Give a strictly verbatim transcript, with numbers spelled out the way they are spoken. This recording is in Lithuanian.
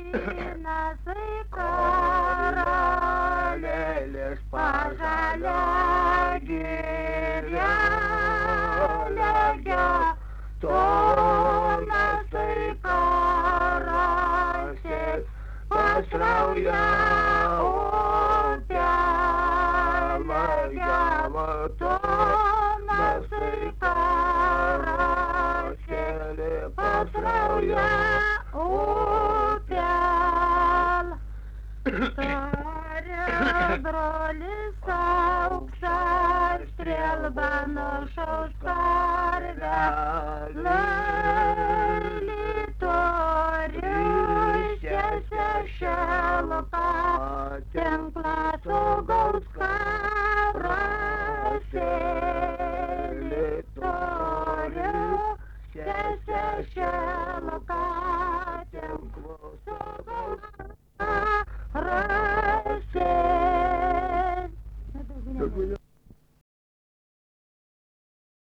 Inasai karalėlis pažalia giria legia, Tomasai karalėlis pasrauja upelė, Tomasai karalėlis pasrauja upelė. Tarė brolis auksas strėlba nušaus karvę, Lalitorius tiesia šelką, tinklą sugaus karvę.